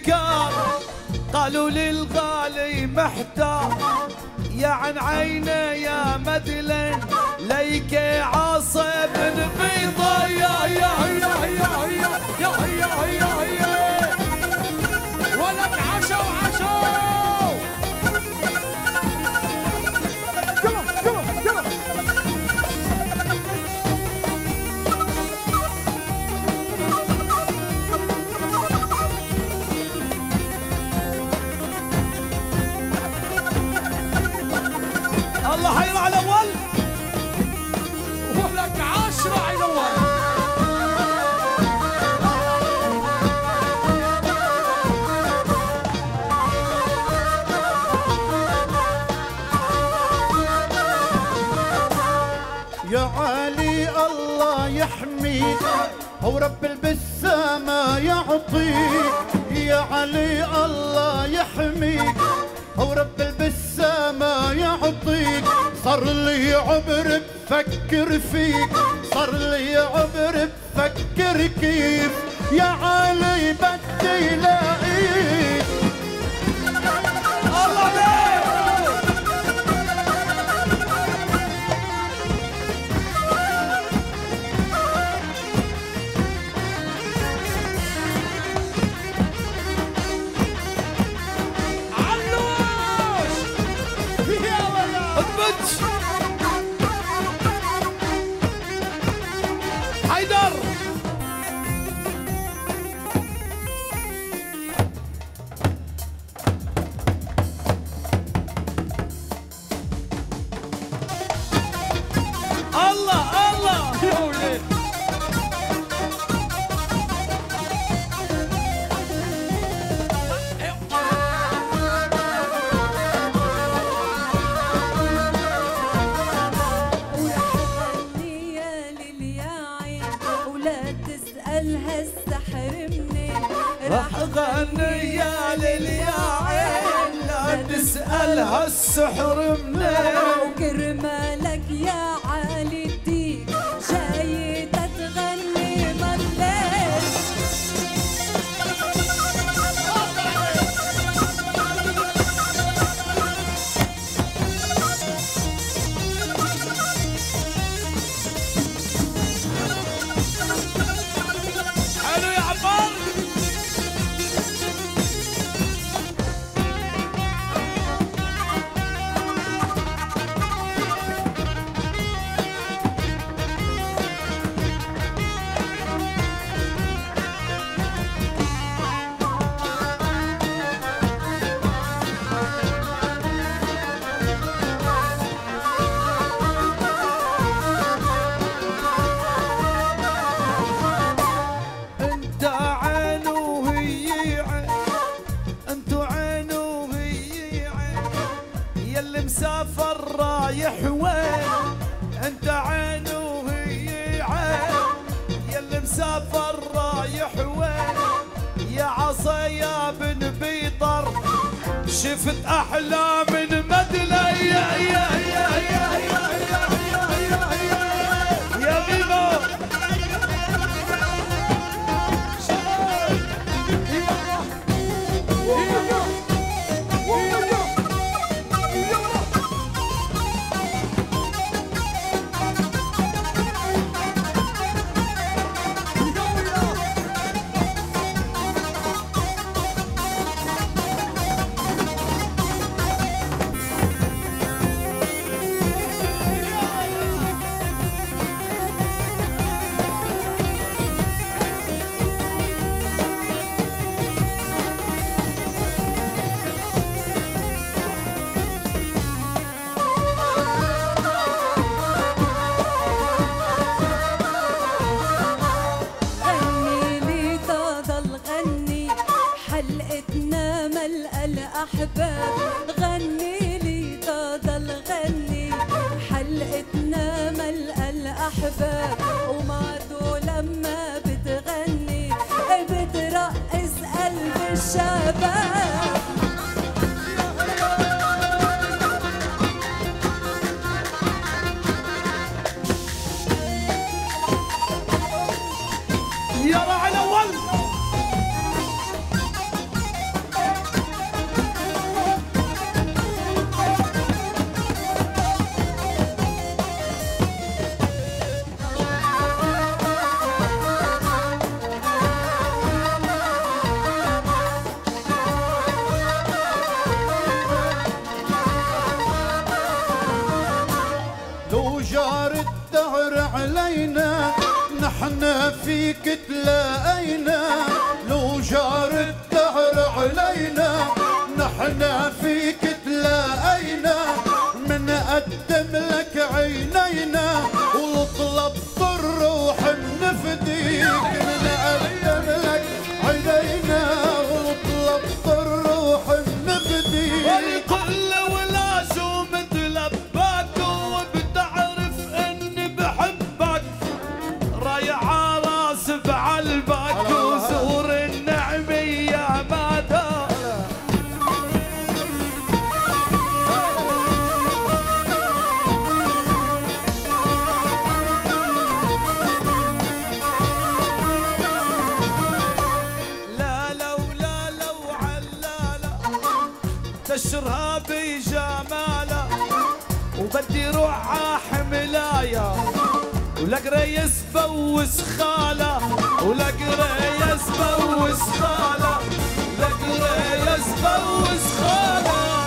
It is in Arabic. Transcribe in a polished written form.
كان قالوا لي الغالي محتار يا عن عينه يا مدلن ليك عاصب بيضة يا ولك عشو الله حير على الاول ولك 10 على الاول. يا علي الله يحميك ورب البسامة يعطيك. يا علي الله يحميك ورب البسامة يعطيك. صار لي عمر بفكر فيك صار لي عمر بفكر كيف يا علي بدي لاقيك. الله عليك علوش يا ولد اثبت حيدر الله يا ولد. غني يا ليل يا عين ولا تسأل هالسحر منين راح غني يا ليل يا عين لا تسأل هالسحر منين وكرمالك يا عالي الدين جاي تتغني ضليت. حلو يا عمار انت عين وهي عين انتو عين وهي عين يلي مسافر رايح وين انت عين وهي عين يلي مسافر رايح وين يا عصا يا بن بيطر شفت احلى من مدلة يا بيبو غني لي تضل غني حلقتنا ملقى الأحباب. غني لي تضل غني حلقتنا ملقى الأحباب. ومعدو لما بتغني بترقص قلب الشباب. يلا على الاول علينا نحن فيك تلاقينا لو جار الدهر علينا نحن فيك تلاقينا منقدم لك عينينا ونطلب بالروح نفديك منقدم لك عينينا ونطلب بالروح نفديك والكل ولازم تلبك وبتعرف اني بحبك رايح راس بعلبك وزور النعمية مدى تشرها بجماله وبدي روح عحملايا ولك ريس بوس خاله ولك ريس بوس خاله لك ريس بوس خاله